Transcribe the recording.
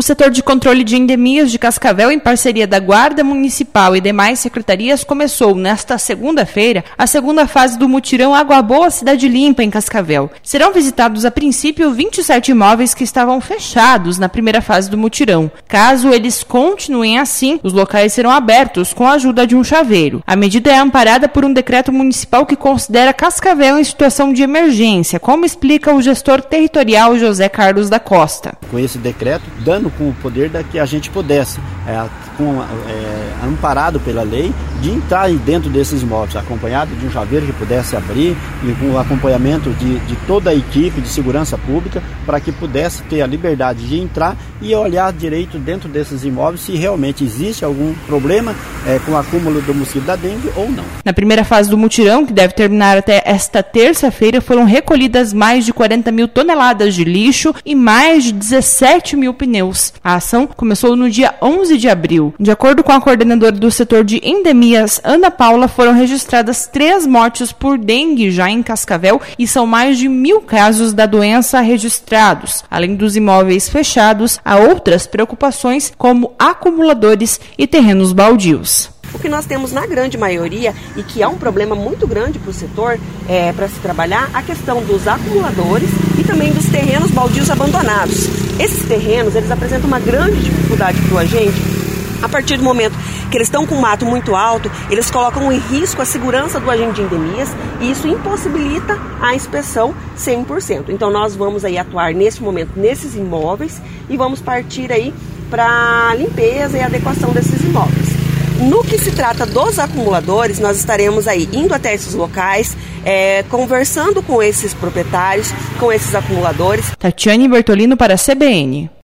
O setor de controle de endemias de Cascavel, em parceria da Guarda Municipal e demais secretarias, começou nesta segunda-feira a segunda fase do mutirão Água Boa Cidade Limpa em Cascavel. Serão visitados a princípio 27 imóveis que estavam fechados na primeira fase do mutirão. Caso eles continuem assim, os locais serão abertos com a ajuda de um chaveiro. A medida é amparada por um decreto municipal que considera Cascavel em situação de emergência, como explica o gestor territorial José Carlos da Costa. Com esse decreto, dando com o poder da que a gente pudesse, amparado pela lei, de entrar dentro desses imóveis, acompanhado de um chaveiro que pudesse abrir e com o acompanhamento de toda a equipe de segurança pública, para que pudesse ter a liberdade de entrar e olhar direito dentro desses imóveis se realmente existe algum problema com o acúmulo do mosquito da dengue ou não. Na primeira fase do mutirão, que deve terminar até esta terça-feira, foram recolhidas mais de 40 mil toneladas de lixo e mais de 17 mil pneus. A ação começou no dia 11 de abril. De acordo com a coordenadora do setor de endemias, Ana Paula, foram registradas 3 mortes por dengue já em Cascavel e são mais de 1.000 casos da doença registrados. Além dos imóveis fechados, há outras preocupações como acumuladores e terrenos baldios. O que nós temos na grande maioria, e que é um problema muito grande para o setor, para se trabalhar, a questão dos acumuladores e também dos terrenos baldios abandonados. Esses terrenos, eles apresentam uma grande dificuldade para o agente. A partir do momento que eles estão com o mato muito alto, eles colocam em risco a segurança do agente de endemias e isso impossibilita a inspeção 100%. Então nós vamos aí atuar nesse momento nesses imóveis e vamos partir aí para a limpeza e adequação desses imóveis. No que se trata dos acumuladores, nós estaremos aí indo até esses locais, conversando com esses proprietários, com esses acumuladores. Tatiane Bertolino para a CBN.